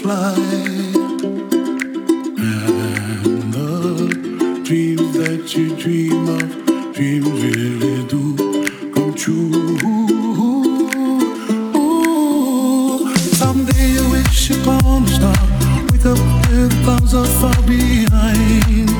fly. And the dreams that you dream of, dreams really do come true. Ooh, someday you wish upon a star, wake up with clouds are far behind.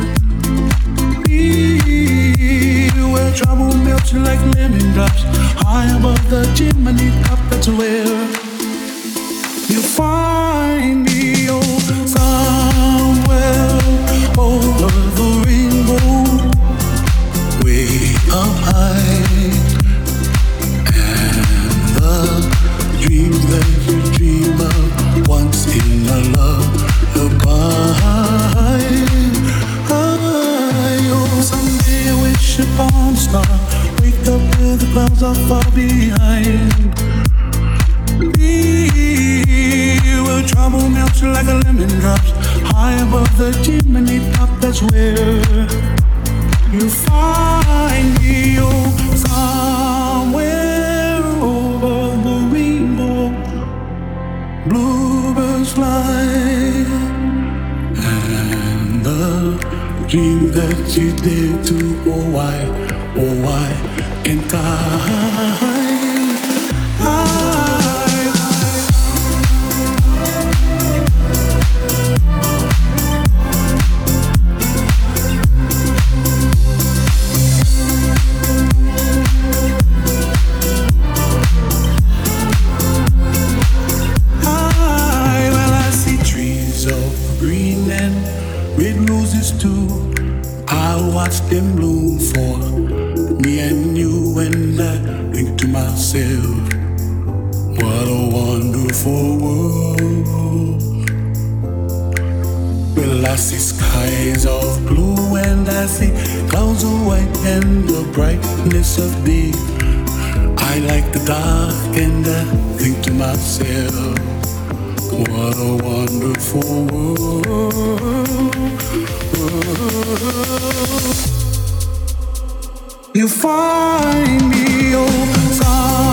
Be where trouble melts you like lemon drops, high above the chimney top. That's where you find me, oh, somewhere over the rainbow, way up high. And the dreams that you dream of once in a lullaby. Oh, someday I wish upon a star, wake up with the clouds are far behind. Where trouble melts like a lemon drops, high above the chimney top. That's where you find me, oh, somewhere over the rainbow. Bluebirds fly, and the dream that you did to, oh why can't I? Watch them bloom for me and you, and I think to myself, what a wonderful world. Well, I see skies of blue and I see clouds of white and the brightness of day. I like the dark and I think to myself, what a wonderful world. You find me, oh,